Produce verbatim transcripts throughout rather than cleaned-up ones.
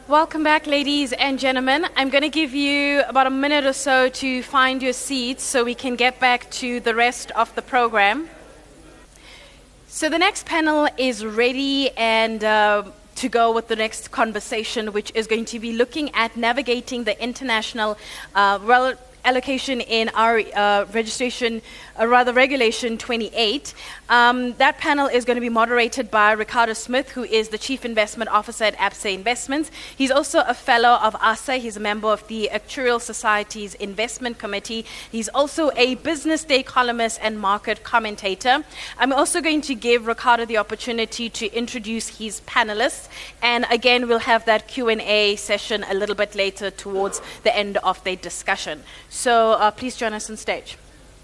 Welcome back, ladies and gentlemen. I'm going to give you about a minute or so to find your seats so we can get back to the rest of the program. So the next panel is ready and uh, to go with the next conversation, which is going to be looking at navigating the international uh, rel- allocation in our uh, registration, uh, rather regulation twenty-eight. Um, that panel is going to be moderated by Ricardo Smith, who is the Chief Investment Officer at Absa Investments. He's also a fellow of A S A. He's a member of the Actuarial Society's Investment Committee. He's also a Business Day columnist and market commentator. I'm also going to give Ricardo the opportunity to introduce his panelists. And again, we'll have that Q and A session a little bit later towards the end of the discussion. So uh, please join us on stage.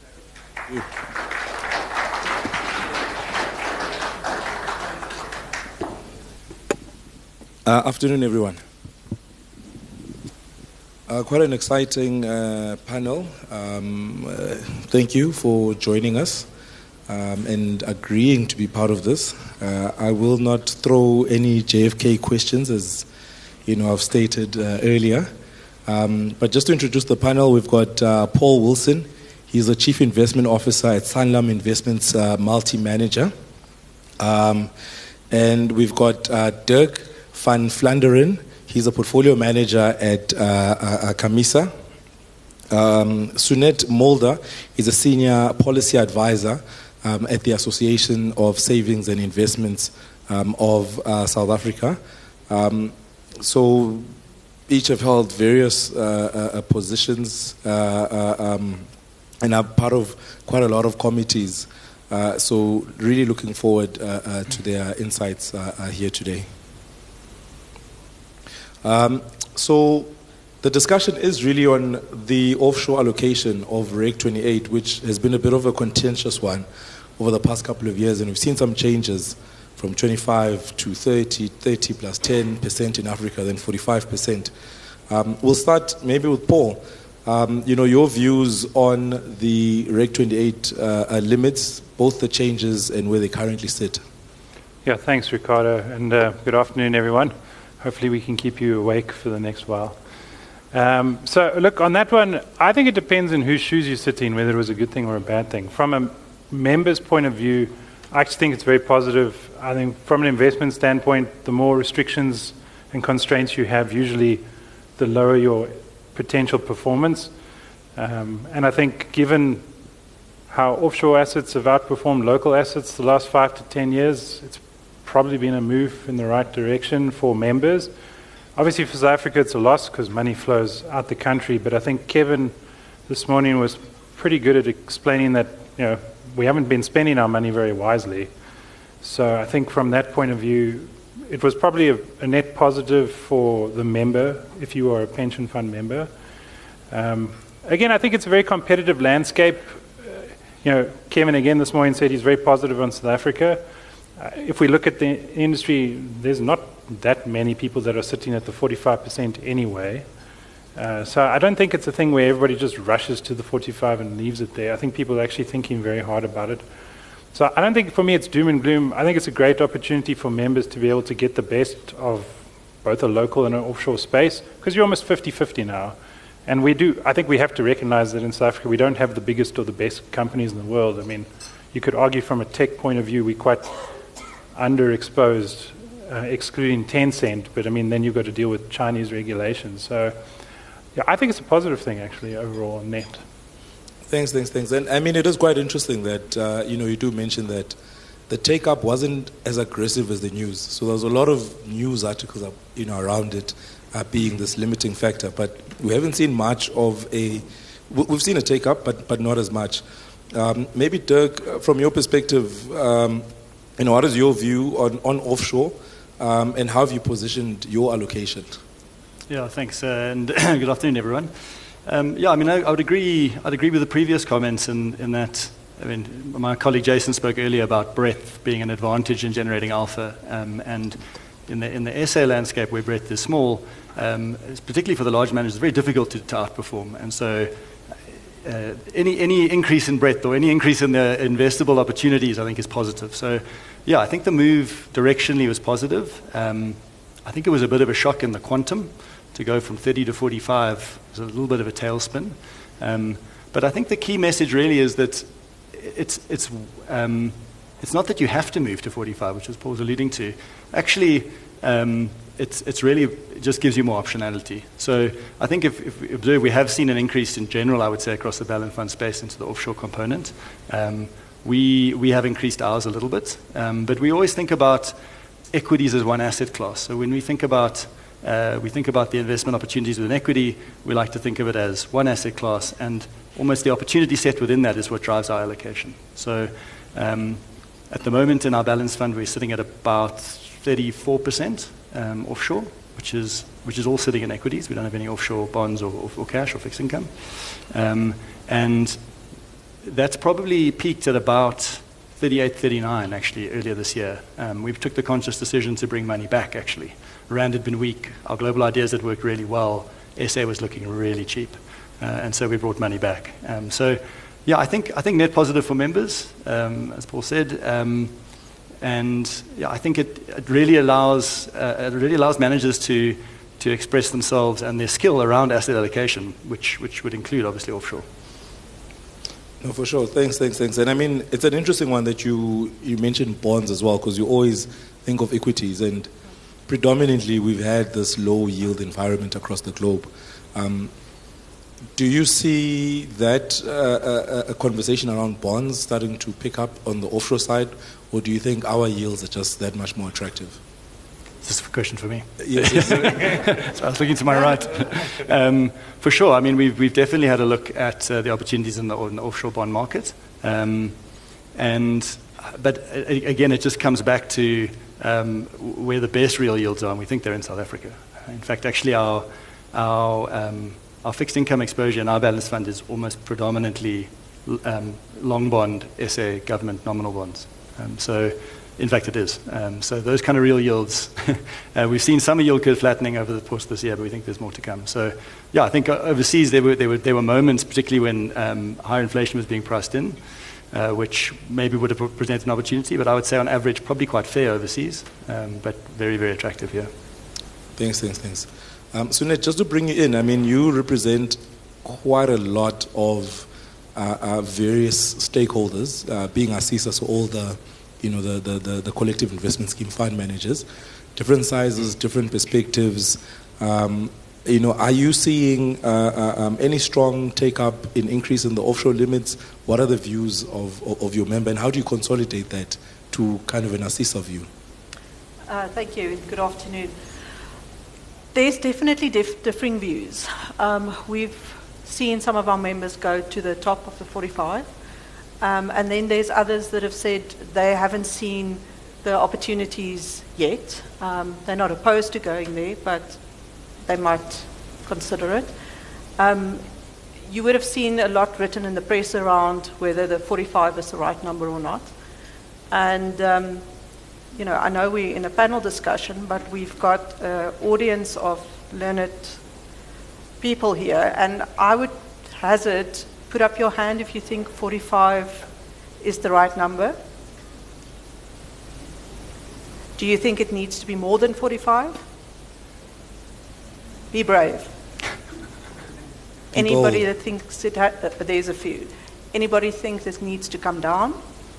Uh, afternoon, everyone. Uh, quite an exciting uh, panel. Um, uh, thank you for joining us um, and agreeing to be part of this. Uh, I will not throw any J F K questions, as you know I've stated uh, earlier. Um, but just to introduce the panel, we've got uh, Paul Wilson. He's the Chief Investment Officer at Sanlam Investments uh, Multi-Manager. Um, and we've got uh, Dirk van Vlaanderen. He's a Portfolio Manager at uh, uh, Camisa. Um, Sunette Mulder is a Senior Policy Advisor um, at the Association of Savings and Investments um, of uh, South Africa. Um, so each have held various uh, uh, positions uh, uh, um, and are part of quite a lot of committees. Uh, so really looking forward uh, uh, to their insights uh, uh, here today. Um, so the discussion is really on the offshore allocation of Reg twenty-eight, which has been a bit of a contentious one over the past couple of years, and we've seen some changes from twenty-five to thirty, thirty plus ten percent in Africa, then forty-five percent. Um, we'll start maybe with Paul. Um, you know, your views on the Reg twenty-eight uh, uh, limits, both the changes and where they currently sit. Yeah, thanks, Ricardo, and uh, good afternoon, everyone. Hopefully we can keep you awake for the next while. Um, so, look, on that one, I think it depends on whose shoes you sit in, whether it was a good thing or a bad thing. From a member's point of view, I actually think it's very positive. I think from an investment standpoint, the more restrictions and constraints you have, usually the lower your potential performance. Um, and I think given how offshore assets have outperformed local assets the last five to ten years, it's probably been a move in the right direction for members. Obviously for South Africa it's a loss because money flows out the country, but I think Kevin this morning was pretty good at explaining that, you know, we haven't been spending our money very wisely. So I think from that point of view, it was probably a, a net positive for the member, if you are a pension fund member. Um, again, I think it's a very competitive landscape. Uh, you know, Kevin again this morning said he's very positive on South Africa. Uh, if we look at the industry, there's not that many people that are sitting at the forty-five percent anyway. Uh, so I don't think it's a thing where everybody just rushes to the forty-five and leaves it there. I think people are actually thinking very hard about it. So I don't think for me it's doom and gloom. I think it's a great opportunity for members to be able to get the best of both a local and an offshore space, because you're almost fifty-fifty now. And we do, I think we have to recognize that in South Africa we don't have the biggest or the best companies in the world. I mean, you could argue from a tech point of view we're quite underexposed, uh, excluding Tencent, but I mean then you've got to deal with Chinese regulations. So yeah, I think it's a positive thing actually overall net. Thanks, thanks, thanks. And I mean, it is quite interesting that, uh, you know, you do mention that the take-up wasn't as aggressive as the news. So there was a lot of news articles, you know, around it uh, being this limiting factor. But we haven't seen much of a, we've seen a take-up, but, but not as much. Um, maybe, Dirk, from your perspective, um, you know, what is your view on, on offshore um, and how have you positioned your allocation? Yeah, thanks. Uh, and good afternoon, everyone. Um, yeah, I mean, I, I would agree. I'd agree with the previous comments in, in that. I mean, my colleague Jason spoke earlier about breadth being an advantage in generating alpha, um, and in the in the S A landscape where breadth is small, um, it's particularly for the large managers, it's very difficult to, to outperform. And so, uh, any any increase in breadth or any increase in the investable opportunities, I think, is positive. So, yeah, I think the move directionally was positive. Um, I think it was a bit of a shock in the quantum to go from thirty to forty-five. It was a little bit of a tailspin. Um, but I think the key message really is that it's, it's, um, it's not that you have to move to forty-five, which is Paul's alluding to. Actually, um, it's, it's really, it just gives you more optionality. So I think if, if we observe, we have seen an increase in general, I would say, across the balance fund space into the offshore component. Um, we, we have increased ours a little bit, um, but we always think about equities as one asset class. So when we think about uh, we think about the investment opportunities within equity, we like to think of it as one asset class, and almost the opportunity set within that is what drives our allocation. So um, at the moment in our balance fund, we're sitting at about thirty-four percent um, offshore, which is which is all sitting in equities. We don't have any offshore bonds or, or, or cash or fixed income, um, and that's probably peaked at about thirty-eight, thirty-nine actually earlier this year. Um, we took the conscious decision to bring money back actually. Rand had been weak. Our global ideas had worked really well. S A was looking really cheap. Uh, and so we brought money back. Um, so yeah, I think I think net positive for members, um, as Paul said. Um, and yeah, I think it, it really allows uh, it really allows managers to to express themselves and their skill around asset allocation, which which would include obviously offshore. No, for sure. Thanks, thanks, thanks. And I mean, it's an interesting one that you, you mentioned bonds as well, because you always think of equities, and predominantly we've had this low yield environment across the globe. Um, do you see that uh, a, a conversation around bonds starting to pick up on the offshore side, or do you think our yields are just that much more attractive? This is a question for me. Yes. So I was looking to my right. Um, for sure. I mean, we've, we've definitely had a look at uh, the opportunities in the, in the offshore bond market. Um, and, but uh, again, it just comes back to um, where the best real yields are, and we think they're in South Africa. In fact, actually, our, our, um, our fixed income exposure in our balance fund is almost predominantly um, long bond S A government nominal bonds. Um, so, in fact, it is. Um, so those kind of real yields, uh, we've seen some yield curve flattening over the course of this year, but we think there's more to come. So, yeah, I think overseas there were there were there were moments, particularly when um, higher inflation was being priced in, uh, which maybe would have presented an opportunity. But I would say, on average, probably quite fair overseas, um, but very very attractive here. Thanks, thanks, thanks. Um, Sunet, just to bring you in, I mean, you represent quite a lot of uh, uh, various stakeholders, uh, being ASISA, so all the you know, the, the, the, the collective investment scheme fund managers, different sizes, different perspectives. Um, you know, are you seeing uh, uh, um, any strong take-up in increase in the offshore limits? What are the views of, of, of your member, and how do you consolidate that to kind of an ASISA view? Uh, thank you, and good afternoon. There's definitely dif- differing views. Um, we've seen some of our members go to the top of the forty-five. Um, and then there's others that have said they haven't seen the opportunities yet. Um, they're not opposed to going there, but they might consider it. Um, you would have seen a lot written in the press around whether the forty-five is the right number or not. And, um, you know, I know we're in a panel discussion, but we've got an audience of learned people here, and I would hazard, put up your hand if you think forty-five is the right number. Do you think it needs to be more than forty-five? Be brave. Anybody that thinks it ha- uh, there's a few. Anybody think this needs to come down?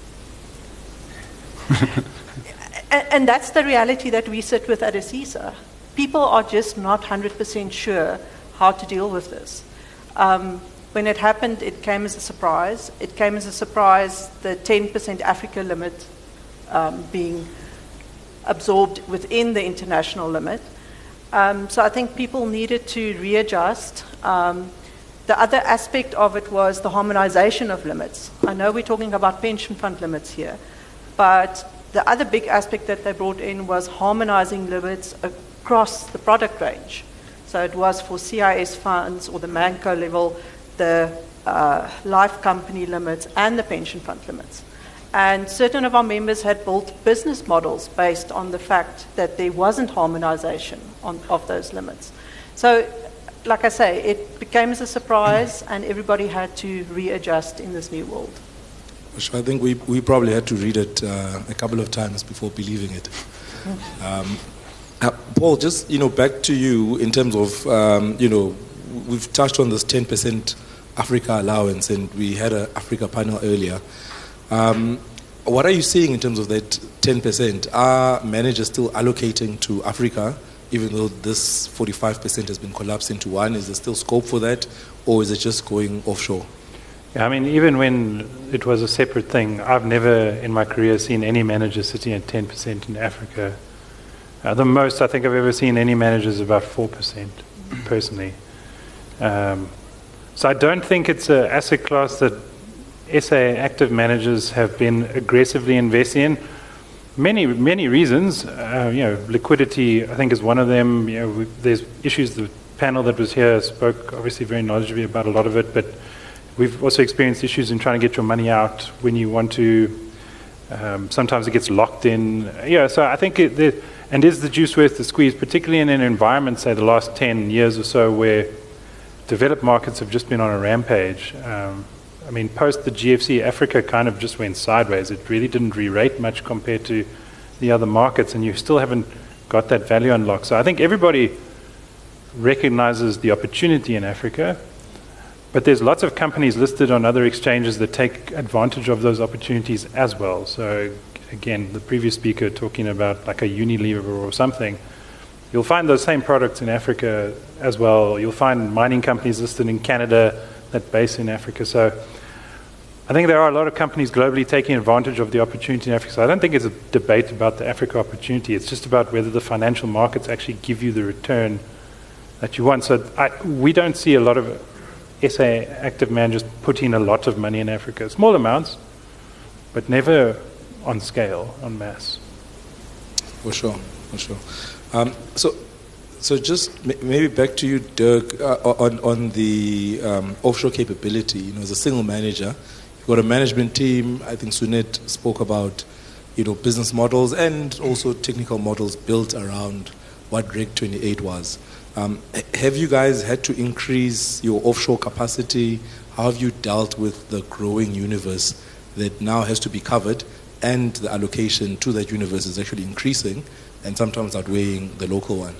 and, and that's the reality that we sit with at ASISA. People are just not one hundred percent sure how to deal with this. Um, When it happened, it came as a surprise. It came as a surprise, the ten percent Africa limit um, being absorbed within the international limit. Um, so I think people needed to readjust. Um, the other aspect of it was the harmonization of limits. I know we're talking about pension fund limits here, but the other big aspect that they brought in was harmonizing limits across the product range. So it was for C I S funds or the ManCo level, the uh, life company limits and the pension fund limits. And certain of our members had built business models based on the fact that there wasn't harmonization on, of those limits. So, like I say, it became as a surprise and everybody had to readjust in this new world. I think we, we probably had to read it uh, a couple of times before believing it. Um, Uh, Paul, just, you know, back to you in terms of, um, you know, we've touched on this ten percent Africa allowance, and we had an Africa panel earlier. Um, what are you seeing in terms of that ten percent? Are managers still allocating to Africa, even though this forty-five percent has been collapsed into one? Is there still scope for that, or is it just going offshore? Yeah, I mean, even when it was a separate thing, I've never in my career seen any manager sitting at ten percent in Africa. Uh, the most I think I've ever seen any manager is about four percent, personally. Um, so I don't think it's an asset class that S A active managers have been aggressively investing in. Many, many reasons. Uh, you know, liquidity, I think, is one of them. You know, we, there's issues. The panel that was here spoke obviously very knowledgeably about a lot of it, but we've also experienced issues in trying to get your money out when you want to. Um, sometimes it gets locked in. Yeah, so I think it, the, and is the juice worth the squeeze, particularly in an environment, say, the last ten years or so, where developed markets have just been on a rampage. Um, I mean, post the G F C, Africa kind of just went sideways. It really didn't re-rate much compared to the other markets, and you still haven't got that value unlocked. So I think everybody recognizes the opportunity in Africa, but there's lots of companies listed on other exchanges that take advantage of those opportunities as well. So again, the previous speaker talking about like a Unilever or something, you'll find those same products in Africa as well. You'll find mining companies listed in Canada that base in Africa. So I think there are a lot of companies globally taking advantage of the opportunity in Africa. So I don't think it's a debate about the Africa opportunity. It's just about whether the financial markets actually give you the return that you want. So I, we don't see a lot of S A active managers putting a lot of money in Africa. Small amounts, but never on scale, on mass. For sure, for sure. Um, so, so just m- maybe back to you, Dirk, uh, on on the um, offshore capability. You know, as a single manager, you've got a management team. I think Sunet spoke about, you know, business models and also technical models built around what Reg twenty-eight was. Um, have you guys had to increase your offshore capacity? How have you dealt with the growing universe that now has to be covered, and the allocation to that universe is actually increasing and sometimes outweighing the local one?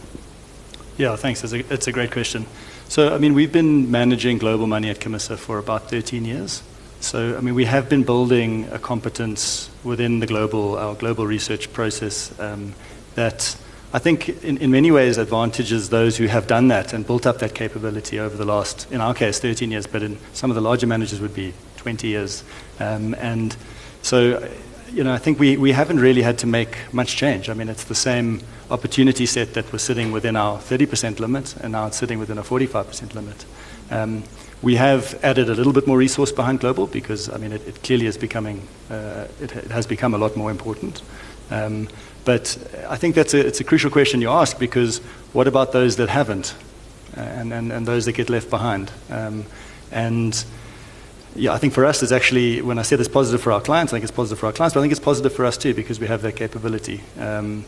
Yeah, thanks. It's a, it's a great question. So, I mean, we've been managing global money at Camissa for about thirteen years. So, I mean, we have been building a competence within the global, our global research process um, that I think in, in many ways advantages those who have done that and built up that capability over the last, in our case, thirteen years, but in some of the larger managers would be twenty years. Um, and so, you know, I think we, we haven't really had to make much change. I mean, it's the same opportunity set that was sitting within our thirty percent limit, and now it's sitting within a forty-five percent limit. Um, we have added a little bit more resource behind global because, I mean, it, it clearly is becoming, uh, it, it has become a lot more important. Um, But I think that's a, it's a crucial question you ask, because what about those that haven't, and, and, and those that get left behind? Um, and yeah, I think for us, it's actually, when I said it's positive for our clients, I think it's positive for our clients, but I think it's positive for us too, because we have that capability. Um,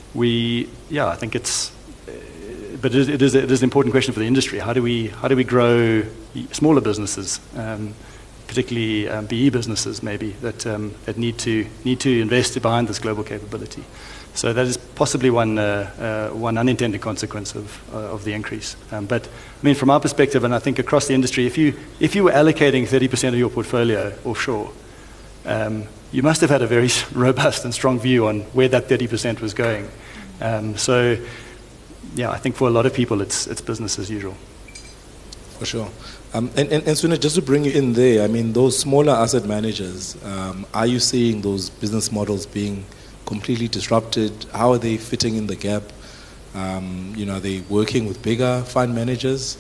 we, yeah, I think it's, but it is, it, is, it is an important question for the industry. How do we, how do we grow smaller businesses? Um, particularly um, B E businesses maybe, that, um, that need to need to invest behind this global capability. So that is possibly one, uh, uh, one unintended consequence of, uh, of the increase. Um, but I mean, from our perspective, and I think across the industry, if you, if you were allocating thirty percent of your portfolio offshore, um, you must have had a very robust and strong view on where that thirty percent was going. Um, so yeah, I think for a lot of people, it's, it's business as usual. For sure. Um, and, and, and Sunet, just to bring you in there, I mean, those smaller asset managers, um, are you seeing those business models being completely disrupted? How are they fitting in the gap? Um, you know, are they working with bigger fund managers?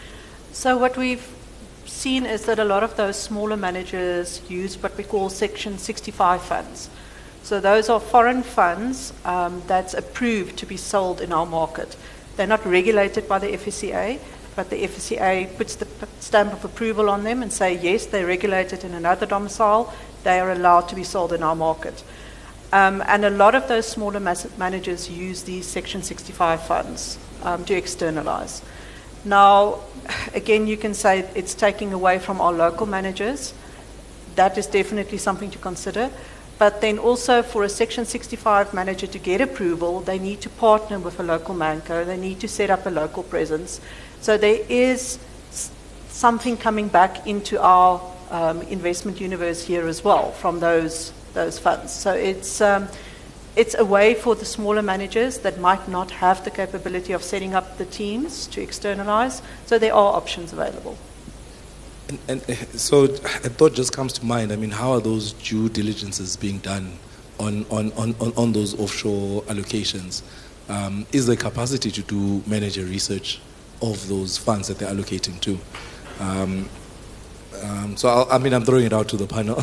So what we've seen is that a lot of those smaller managers use what we call Section sixty-five funds. So those are foreign funds um, that's approved to be sold in our market. They're not regulated by the F S C A, but the F S C A puts the stamp of approval on them and say, yes, they're regulated in another domicile, they are allowed to be sold in our market. Um, and a lot of those smaller managers use these Section sixty-five funds um, to externalize. Now, again, you can say it's taking away from our local managers. That is definitely something to consider. But then also for a Section sixty-five manager to get approval, they need to partner with a local manco, they need to set up a local presence. So there is s- something coming back into our um, investment universe here as well from those, those funds. So it's, um, it's a way for the smaller managers that might not have the capability of setting up the teams to externalize. So there are options available. And, and uh, so a thought just comes to mind. I mean, how are those due diligences being done on, on, on, on, on those offshore allocations? Um, is there capacity to do manager research of those funds that they're allocating to? Um, um, so, I'll, I mean, I'm throwing it out to the panel.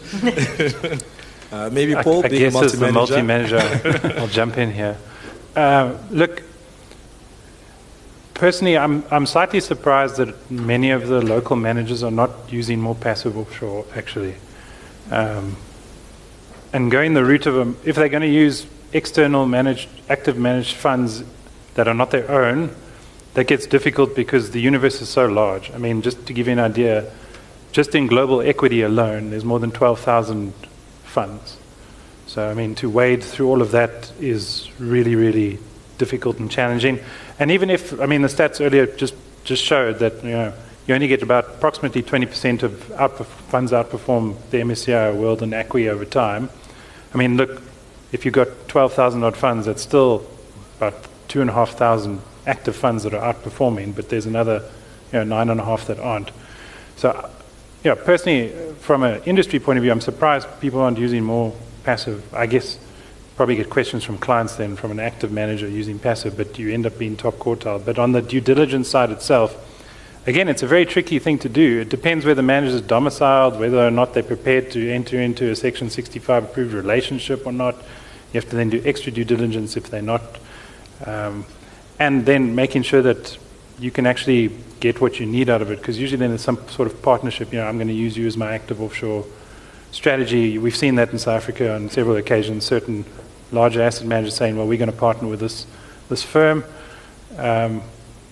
uh, maybe Paul, I, I being guess a as the multi-manager. multi-manager, I'll jump in here. Uh, look, personally, I'm, I'm slightly surprised that many of the local managers are not using more passive offshore, actually. Um, and going the route of them, if they're going to use external managed, active managed funds that are not their own, that gets difficult because the universe is so large. I mean, just to give you an idea, just in global equity alone, there's more than twelve thousand funds. So, I mean, to wade through all of that is really, really difficult and challenging. And even if, I mean, the stats earlier just, just showed that, you know, you only get about approximately twenty percent of outperf- funds outperform the M S C I World and A C W I over time. I mean, look, if you've got twelve thousand odd funds, that's still about two and a half thousand active funds that are outperforming, but there's another, you know, nine and a half that aren't. So, yeah, personally, from an industry point of view, I'm surprised people aren't using more passive. I guess probably get questions from clients then from an active manager using passive, but you end up being top quartile. But on the due diligence side itself, again, it's a very tricky thing to do. It depends where the manager is domiciled, whether or not they're prepared to enter into a Section sixty-five approved relationship or not. You have to then do extra due diligence if they're not. Um, and then making sure that you can actually get what you need out of it, because usually then there's some sort of partnership. You know, I'm going to use you as my active offshore strategy. We've seen that in South Africa on several occasions, certain larger asset managers saying, well, we're going to partner with this, this firm. Um,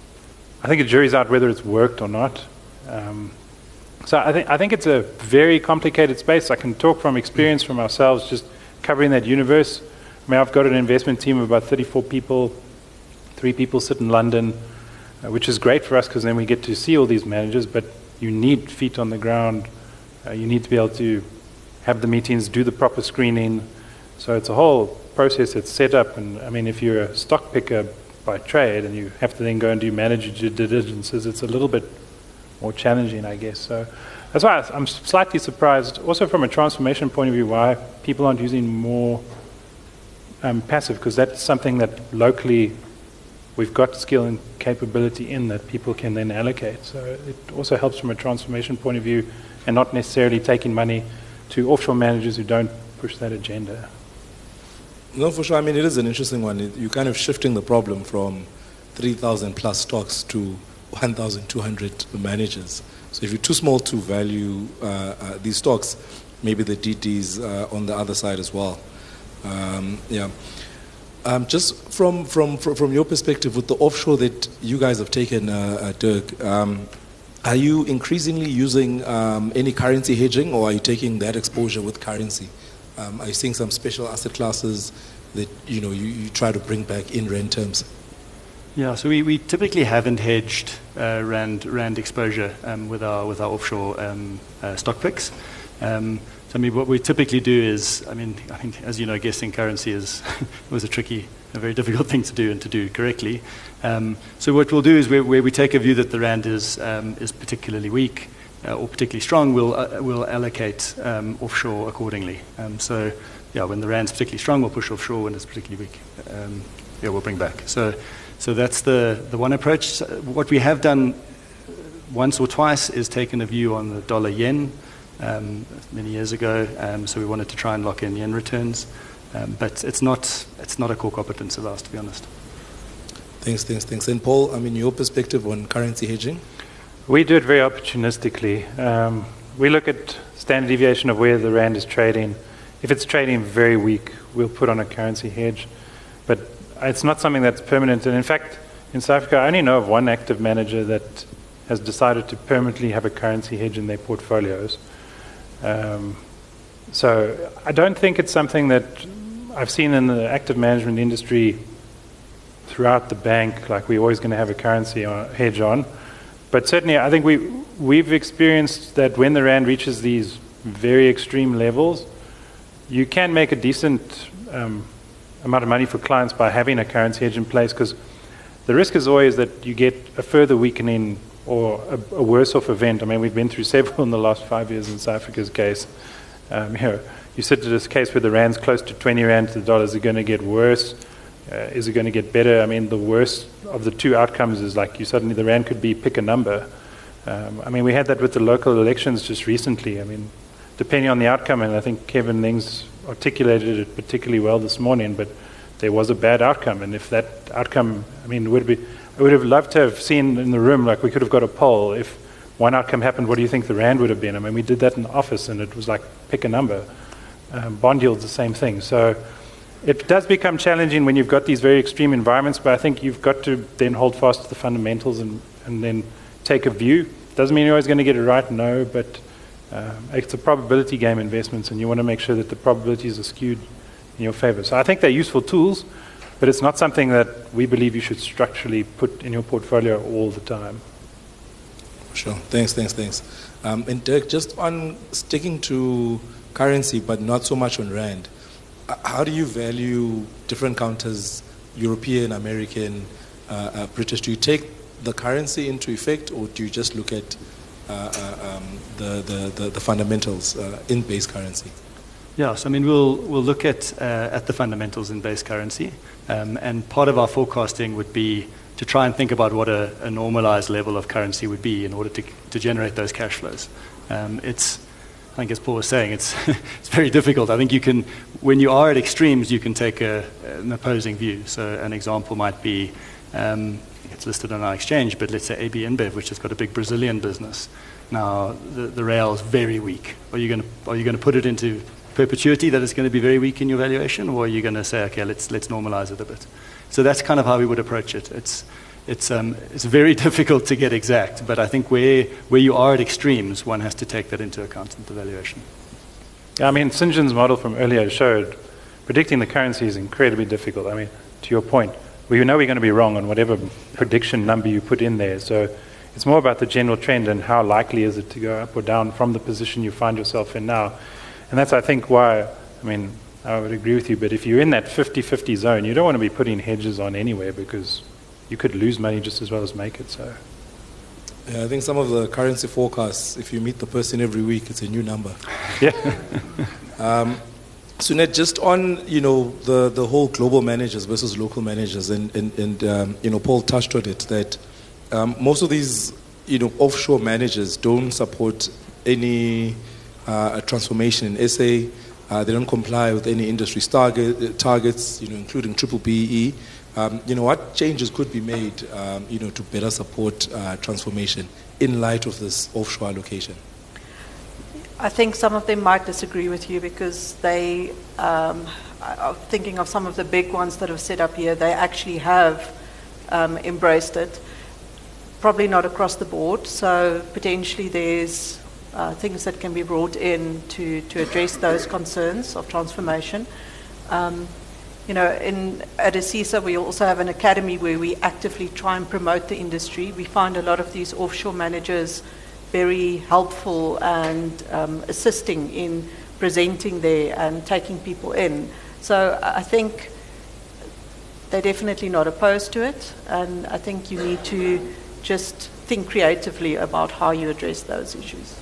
I think the jury's out whether it's worked or not. Um, so I think I think it's a very complicated space. I can talk from experience from ourselves, just covering that universe. I mean, I've got an investment team of about thirty-four people. Three people sit in London, uh, which is great for us because then we get to see all these managers. But you need feet on the ground. Uh, you need to be able to have the meetings, do the proper screening. So it's a whole process that's set up. And I mean, if you're a stock picker by trade and you have to then go and do manager due diligences, it's a little bit more challenging, I guess. So that's why I'm slightly surprised, also from a transformation point of view, why people aren't using more um, passive, because that's something that locally we've got skill and capability in that people can then allocate. So it also helps from a transformation point of view and not necessarily taking money to offshore managers who don't push that agenda. No, for sure. I mean, it is an interesting one. It, you're kind of shifting the problem from three thousand plus stocks to one thousand two hundred managers. So if you're too small to value uh, uh, these stocks, maybe the D Ds uh, on the other side as well. Um, yeah. Um, just from, from, from your perspective, with the offshore that you guys have taken, uh, uh, Dirk, um, are you increasingly using um, any currency hedging, or are you taking that exposure with currency? Um, are you seeing some special asset classes that you know you, you try to bring back in rand terms? Yeah, so we, we typically haven't hedged uh, rand rand exposure um, with our with our offshore um, uh, stock picks. Um, so I mean, what we typically do is, I mean, I think as you know, guessing currency is was a tricky, a very difficult thing to do and to do correctly. Um, so what we'll do is where, where we take a view that the rand is um, is particularly weak uh, or particularly strong, we'll uh, we'll allocate um, offshore accordingly. Um, so yeah, when the rand's particularly strong, we'll push offshore. When it's particularly weak, um, yeah, we'll bring back. So so that's the the one approach. So what we have done once or twice is taken a view on the dollar yen. Um, many years ago, um, so we wanted to try and lock in yen returns, um, but it's not it's not a core competence of ours, to be honest. Thanks, thanks, thanks. And Paul, I mean, your perspective on currency hedging? We do it very opportunistically. Um, we look at standard deviation of where the rand is trading. If it's trading very weak, we'll put on a currency hedge, but it's not something that's permanent. And in fact, in South Africa, I only know of one active manager that has decided to permanently have a currency hedge in their portfolios. Um, so I don't think it's something that I've seen in the active management industry throughout the bank, like we're always going to have a currency on, hedge on. But certainly I think we, we've experienced that when the Rand reaches these very extreme levels, you can make a decent um, amount of money for clients by having a currency hedge in place, because the risk is always that you get a further weakening or a, a worse off event. I mean, we've been through several in the last five years in South Africa's case. Um, you know, you sit to this case where the Rand's close to twenty Rand to the dollar. Is it going to get worse? Uh, is it going to get better? I mean, the worst of the two outcomes is like you suddenly, the Rand could be pick a number. Um, I mean, we had that with the local elections just recently. I mean, depending on the outcome, and I think Kevin Lings articulated it particularly well this morning, but there was a bad outcome. And if that outcome, I mean, would be, I would have loved to have seen in the room, like we could have got a poll. If one outcome happened, what do you think the Rand would have been? I mean, we did that in the office, and it was like, pick a number. Um, bond yield's the same thing. So it does become challenging when you've got these very extreme environments, but I think you've got to then hold fast to the fundamentals and, and then take a view. Doesn't mean you're always going to get it right, no, but um, it's a probability game, investments, and you want to make sure that the probabilities are skewed in your favor. So I think they're useful tools, but it's not something that we believe you should structurally put in your portfolio all the time. Sure. Thanks, thanks, thanks. Um, and Dirk, just on sticking to currency, but not so much on Rand, how do you value different counters, European, American, uh, uh, British? Do you take the currency into effect, or do you just look at uh, uh, um, the, the, the, the fundamentals uh, in base currency? Yes, I mean, we'll, we'll look at, uh, at the fundamentals in base currency. Um, and part of our forecasting would be to try and think about what a, a normalized level of currency would be in order to, to generate those cash flows. Um, it's I think, as Paul was saying, it's it's very difficult. I think you can, when you are at extremes, you can take a, an opposing view. So an example might be, um, it's listed on our exchange, but let's say A B InBev, which has got a big Brazilian business. Now the the real is very weak. Are you going to are you going to put it into perpetuity that it's going to be very weak in your valuation, or are you going to say, okay, let's let's normalize it a bit? So that's kind of how we would approach it. It's It's, um, it's very difficult to get exact, but I think where, where you are at extremes, one has to take that into account in the valuation. Yeah, I mean, St. John's model from earlier showed predicting the currency is incredibly difficult. I mean, to your point, we know we're going to be wrong on whatever prediction number you put in there. So it's more about the general trend and how likely is it to go up or down from the position you find yourself in now. And that's, I think, why, I mean, I would agree with you, but if you're in that fifty-fifty zone, you don't want to be putting hedges on anywhere, because you could lose money just as well as make it. So, yeah, I think some of the currency forecasts, if you meet the person every week, it's a new number. Yeah. um, Sunette, just on you know the, the whole global managers versus local managers, and and, and um, you know Paul touched on it, that um, most of these you know offshore managers don't support any uh, transformation in S A. Uh, they don't comply with any industry target, targets, you know, including triple B E. Um, you know, what changes could be made, um, you know, to better support uh, transformation in light of this offshore allocation? I think some of them might disagree with you, because they, um, are thinking of some of the big ones that have set up here, they actually have um, embraced it. Probably not across the board, so potentially there's uh, things that can be brought in to, to address those concerns of transformation. Um, You know, in, at ASISA, we also have an academy where we actively try and promote the industry. We find a lot of these offshore managers very helpful and um, assisting in presenting there and taking people in. So I think they're definitely not opposed to it, and I think you need to just think creatively about how you address those issues.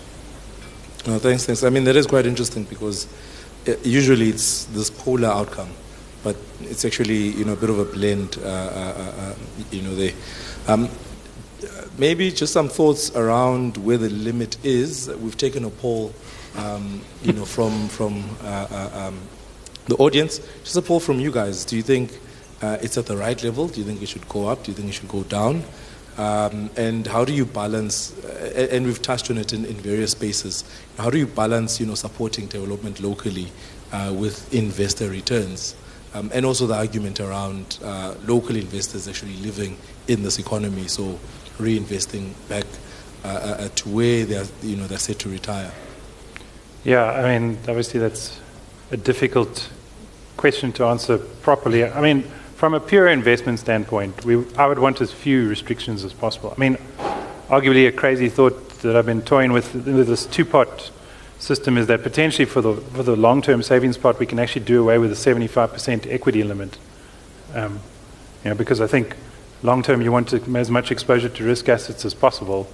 No, thanks, thanks. I mean, that is quite interesting, because usually it's this polar outcome, but it's actually, you know, a bit of a blend, uh, uh, uh, you know, there. Um, maybe just some thoughts around where the limit is. We've taken a poll, um, you know, from from uh, uh, um, the audience. Just a poll from you guys. Do you think uh, it's at the right level? Do you think it should go up? Do you think it should go down? Um, and how do you balance, uh, and we've touched on it in, in various spaces, how do you balance, you know, supporting development locally uh, with investor returns? Um, and also the argument around uh, local investors actually living in this economy, so reinvesting back uh, uh, to where they're, you know, they're set to retire. Yeah, I mean, obviously that's a difficult question to answer properly. I mean, from a pure investment standpoint, we, I would want as few restrictions as possible. I mean, arguably a crazy thought that I've been toying with with this two-pot system is that potentially for the for the long-term savings pot, we can actually do away with a seventy-five percent equity limit. Um, you know, because I think long-term you want to, as much exposure to risk assets as possible.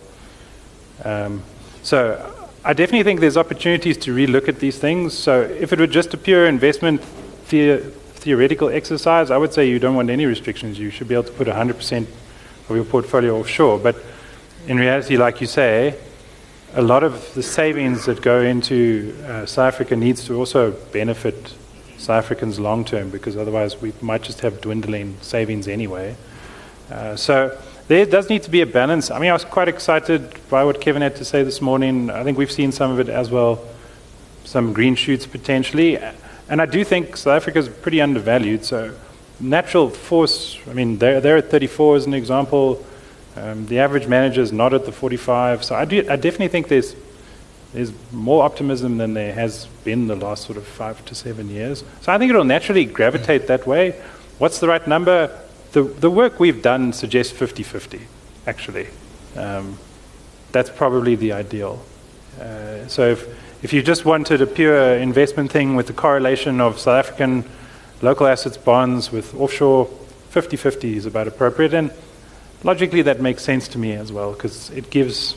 Um, so I definitely think there's opportunities to relook at these things. So if it were just a pure investment the, theoretical exercise, I would say you don't want any restrictions. You should be able to put one hundred percent of your portfolio offshore. But in reality, like you say, a lot of the savings that go into uh, South Africa needs to also benefit South Africans long term, because otherwise we might just have dwindling savings anyway. Uh, so there does need to be a balance. I mean, I was quite excited by what Kevin had to say this morning. I think we've seen some of it as well, some green shoots potentially. And I do think South Africa is pretty undervalued. So natural force, I mean, they're, they're at thirty-four as an example. Um, the average manager is not at the forty-five. So I, do, I definitely think there's there's more optimism than there has been the last sort of five to seven years. So I think it'll naturally gravitate that way. What's the right number? The, the work we've done suggests fifty-fifty, actually. Um, that's probably the ideal. Uh, so if, if you just wanted a pure investment thing with the correlation of South African local assets bonds with offshore, fifty-fifty is about appropriate. And logically, that makes sense to me as well, because it gives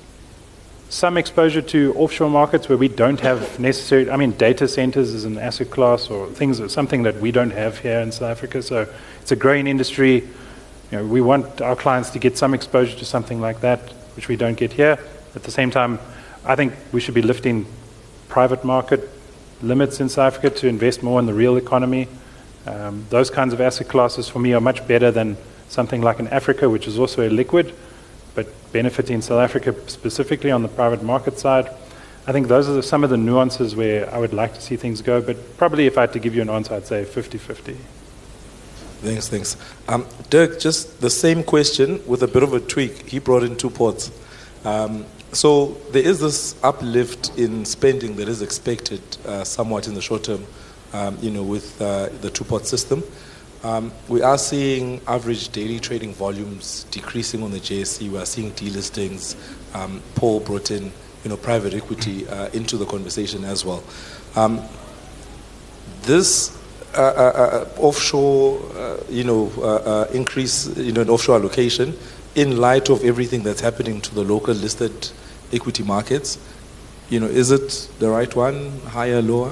some exposure to offshore markets where we don't have necessary, I mean, data centers is an asset class or things, something that we don't have here in South Africa. So it's a growing industry. You know, we want our clients to get some exposure to something like that, which we don't get here. At the same time, I think we should be lifting private market limits in South Africa to invest more in the real economy. Um, those kinds of asset classes for me are much better than something like in Africa, which is also illiquid, but benefiting South Africa specifically on the private market side. I think those are some of the nuances where I would like to see things go, but probably if I had to give you an answer, I'd say fifty-fifty. Thanks, thanks. Um, Dirk, just the same question with a bit of a tweak. He brought in two ports. Um, so there is this uplift in spending that is expected uh, somewhat in the short term, um, you know, with uh, the two-port system. Um, we are seeing average daily trading volumes decreasing on the J S E. We are seeing delistings. Um, Paul brought in, you know, private equity uh, into the conversation as well. Um, this uh, uh, uh, offshore, uh, you know, uh, uh, increase, you know, in offshore allocation, in light of everything that's happening to the local listed equity markets, you know, is it the right one, higher, lower?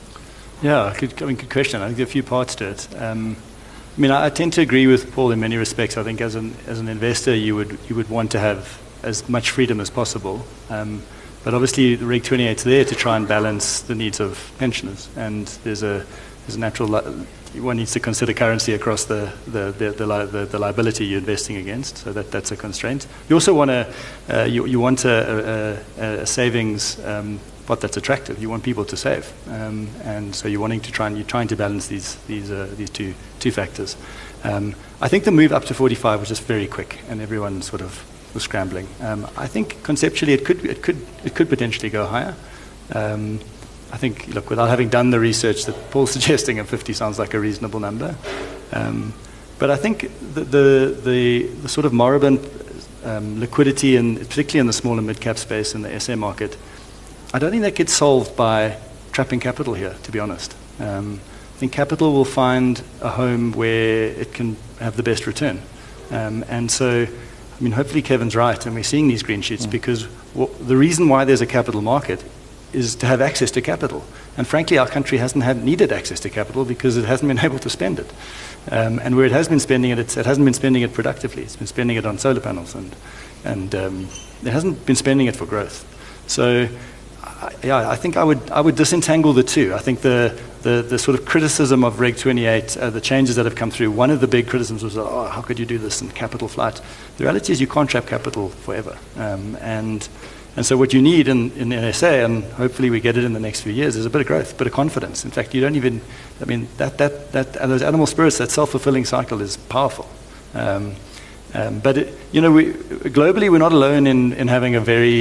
Yeah, good, I mean, good question. I think there are a few parts to it. Um, I mean, I, I tend to agree with Paul in many respects. I think as an as an investor, you would you would want to have as much freedom as possible. Um, but obviously, the Reg twenty-eight is there to try and balance the needs of pensioners, and there's a there's a natural li- one needs to consider currency across the the the, the, li- the the liability you're investing against. So that that's a constraint. You also want to uh, you you want a, a, a savings. Um, But that's attractive. You want people to save, um, and so you're wanting to try and you're trying to balance these these uh, these two two factors. Um, I think the move up to forty-five was just very quick, and everyone sort of was scrambling. Um, I think conceptually it could it could it could potentially go higher. Um, I think, look, without having done the research that Paul's suggesting, a fifty sounds like a reasonable number. Um, but I think the the the, the sort of moribund um, liquidity, and particularly in the small and mid cap space in the S M market, I don't think that gets solved by trapping capital here, to be honest. Um, I think capital will find a home where it can have the best return. Um, and so, I mean, hopefully Kevin's right, and we're seeing these green shoots, mm. because w- the reason why there's a capital market is to have access to capital. And frankly, our country hasn't had needed access to capital because it hasn't been able to spend it. Um, and where it has been spending it, it's, it hasn't been spending it productively. It's been spending it on solar panels, and, and um, it hasn't been spending it for growth. So, yeah, I think I would I would disentangle the two. I think the the, the sort of criticism of Reg twenty-eight, uh, the changes that have come through, one of the big criticisms was, oh, how could you do this in capital flight? The reality is you can't trap capital forever. Um, and and so what you need in, in N S A, and hopefully we get it in the next few years, is a bit of growth, a bit of confidence. In fact, you don't even, I mean, that, that, that and those animal spirits, that self-fulfilling cycle is powerful. Um, um, but, it, you know, we, globally we're not alone in, in having a very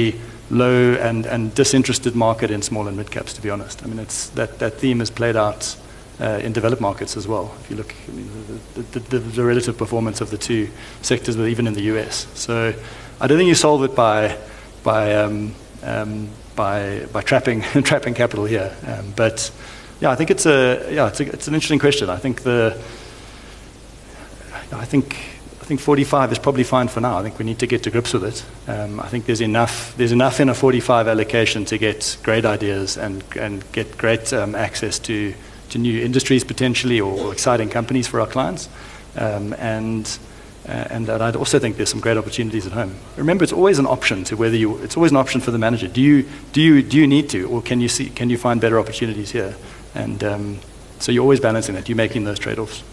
low and, and disinterested market in small and mid caps, to be honest. I mean, it's, that, that theme is played out uh, in developed markets as well. If you look, I mean, the, the, the, the relative performance of the two sectors, but even in the U S. So I don't think you solve it by, by, um, um, by, by trapping, trapping capital here. Um, but yeah, I think it's a, yeah, it's, a, it's an interesting question. I think the, I think, I think forty-five is probably fine for now. I think we need to get to grips with it. Um, I think there's enough, there's enough in a forty-five allocation to get great ideas and, and get great um, access to, to new industries potentially, or, or exciting companies for our clients. Um, and, uh, and and I'd also think there's some great opportunities at home. Remember, it's always an option to whether you, it's always an option for the manager. Do you, do you, do you need to, or can you see, can you find better opportunities here? And um, so you're always balancing that. You're making those trade-offs.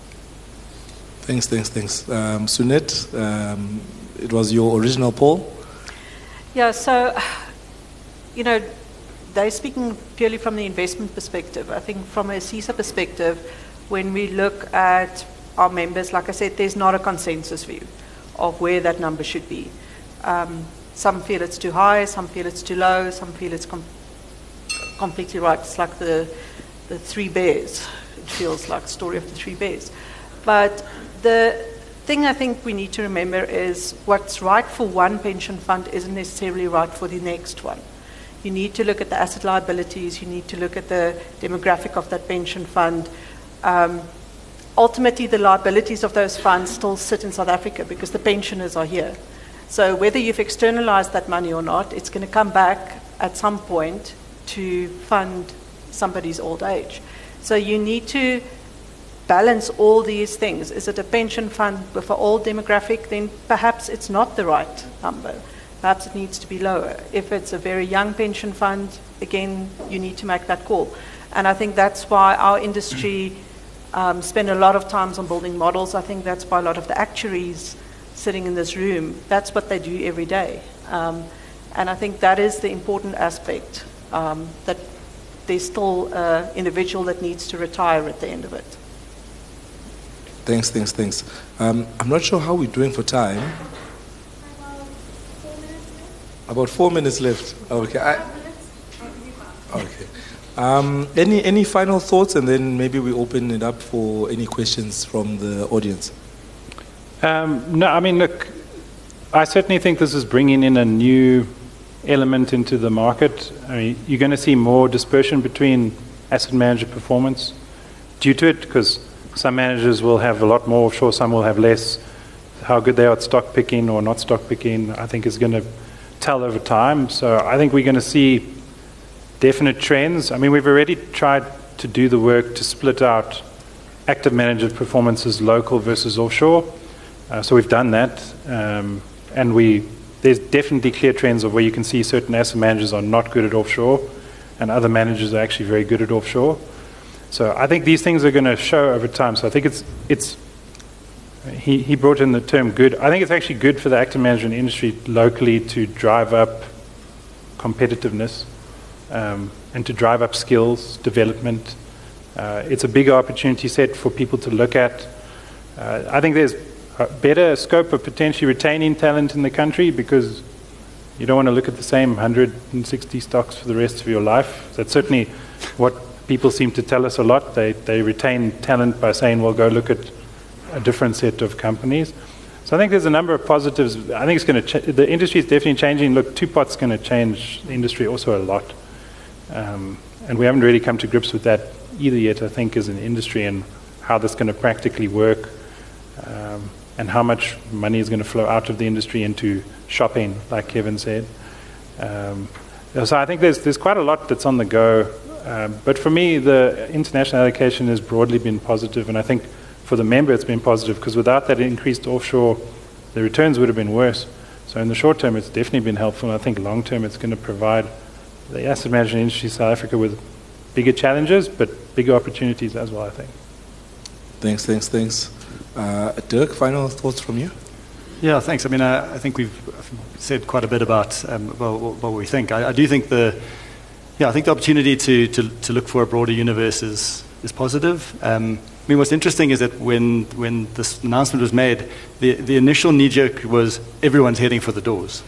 Thanks, thanks, thanks. Um, Sunette, um, it was your original poll? Yeah, so, you know, they're speaking purely from the investment perspective. I think from a C I S A perspective, when we look at our members, like I said, there's not a consensus view of where that number should be. Um, some feel it's too high, some feel it's too low, some feel it's com- completely right. It's like the, the three bears. It feels like the story of the three bears. But the thing I think we need to remember is what's right for one pension fund isn't necessarily right for the next one. You need to look at the asset liabilities, you need to look at the demographic of that pension fund. Um, ultimately, the liabilities of those funds still sit in South Africa because the pensioners are here. So whether you've externalized that money or not, it's going to come back at some point to fund somebody's old age. So you need to balance all these things. Is it a pension fund with an old demographic? Then perhaps it's not the right number. Perhaps it needs to be lower. If it's a very young pension fund, again, you need to make that call. And I think that's why our industry um, spend a lot of time on building models. I think that's why a lot of the actuaries sitting in this room, that's what they do every day. Um, and I think that is the important aspect, um, that there's still an individual that needs to retire at the end of it. Thanks, thanks, thanks. Um, I'm not sure how we're doing for time. About four minutes left. Okay. I, okay. Um, any any final thoughts, and then maybe we open it up for any questions from the audience. Um, no, I mean, look, I certainly think this is bringing in a new element into the market. I mean, you're going to see more dispersion between asset manager performance due to it, because some managers will have a lot more offshore, some will have less. How good they are at stock picking or not stock picking, I think is going to tell over time. So I think we're going to see definite trends. I mean, we've already tried to do the work to split out active manager performances, local versus offshore. Uh, so we've done that. Um, and we there's definitely clear trends of where you can see certain asset managers are not good at offshore and other managers are actually very good at offshore. So I think these things are going to show over time. So I think it's, it's he, he brought in the term good. I think it's actually good for the active management industry locally to drive up competitiveness um, and to drive up skills development. Uh, it's a bigger opportunity set for people to look at. Uh, I think there's a better scope of potentially retaining talent in the country because you don't want to look at the same one hundred sixty stocks for the rest of your life. That's certainly what people seem to tell us a lot. They they retain talent by saying, well, go look at a different set of companies. So I think there's a number of positives. I think it's going to ch- the industry is definitely changing. Look, Two-Pot's going to change the industry also a lot. Um, and we haven't really come to grips with that either yet, I think, as an industry and how that's going to practically work. Um, and how much money is going to flow out of the industry into shopping, like Kevin said. Um, so I think there's there's quite a lot that's on the go. Um, but for me, the international allocation has broadly been positive, and I think for the member it's been positive, because without that increased offshore, the returns would have been worse. So in the short term, it's definitely been helpful, and I think long term it's going to provide the asset management industry in South Africa with bigger challenges, but bigger opportunities as well, I think. Thanks, thanks, thanks. Uh, Dirk, final thoughts from you? Yeah, thanks. I mean, I, I think we've said quite a bit about um, about what we think. I, I do think the, yeah, I think the opportunity to, to, to look for a broader universe is is positive. Um, I mean, what's interesting is that when when this announcement was made, the the initial knee jerk was everyone's heading for the doors.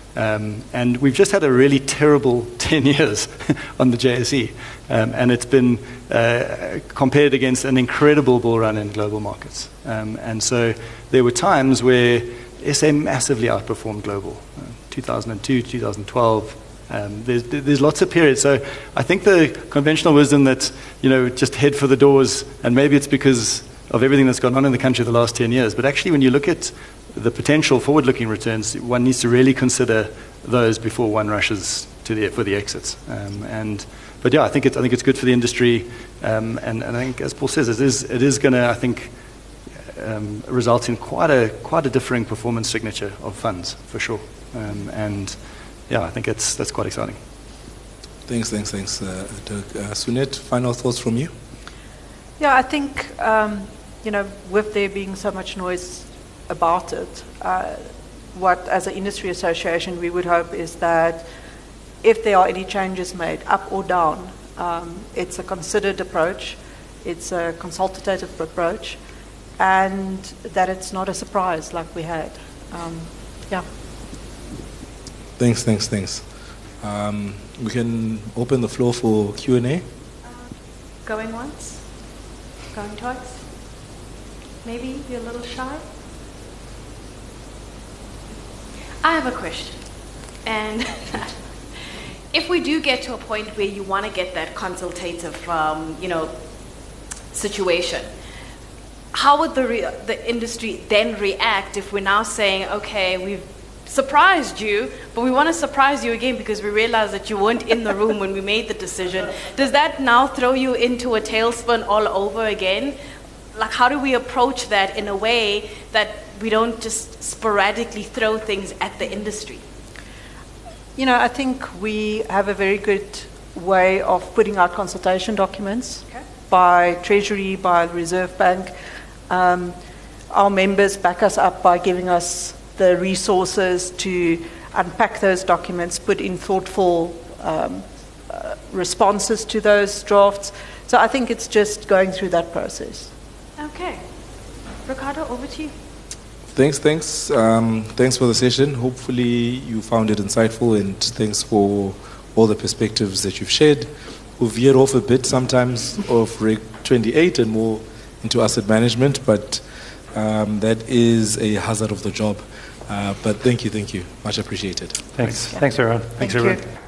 Um, and we've just had a really terrible ten years on the J S E. Um, and it's been uh, compared against an incredible bull run in global markets. Um, and so there were times where S A massively outperformed global. Uh, two thousand two, two thousand twelve. Um, there's, there's lots of periods. So I think the conventional wisdom that, you know, just head for the doors, and maybe it's because of everything that's gone on in the country the last ten years. But actually, when you look at the potential forward-looking returns, one needs to really consider those before one rushes to the for the exits. Um, and but yeah, I think it's I think it's good for the industry, um, and, and I think, as Paul says, it is it is going to I think um, result in quite a quite a differing performance signature of funds for sure. Um, and yeah, I think it's that's quite exciting. Thanks, thanks, thanks, uh, Doug. Uh, Sunette, final thoughts from you? Yeah, I think, um, you know, with there being so much noise about it, uh, what, as an industry association, we would hope is that if there are any changes made, up or down, um, it's a considered approach, it's a consultative approach, and that it's not a surprise like we had. Um, yeah. Thanks, thanks, thanks. Um, we can open the floor for Q and A. Uh, going once? Going twice? Maybe you're a little shy? I have a question. And if we do get to a point where you want to get that consultative, um, you know, situation, how would the, re- the industry then react if we're now saying, okay, we've surprised you, but we want to surprise you again because we realize that you weren't in the room when we made the decision? Does that now throw you into a tailspin all over again? Like, how do we approach that in a way that we don't just sporadically throw things at the industry? You know, I think we have a very good way of putting out consultation documents okay. by Treasury, by the Reserve Bank. Um, our members back us up by giving us the resources to unpack those documents, put in thoughtful um, uh, responses to those drafts. So I think it's just going through that process. Okay. Ricardo, over to you. Thanks, thanks. Um, thanks for the session. Hopefully you found it insightful, and thanks for all the perspectives that you've shared. We've veered off a bit sometimes of Reg twenty-eight and more into asset management, but um, that is a hazard of the job. Uh, but thank you, thank you. Much appreciated. Thanks. Thanks, everyone. Thank Thanks, everyone. you.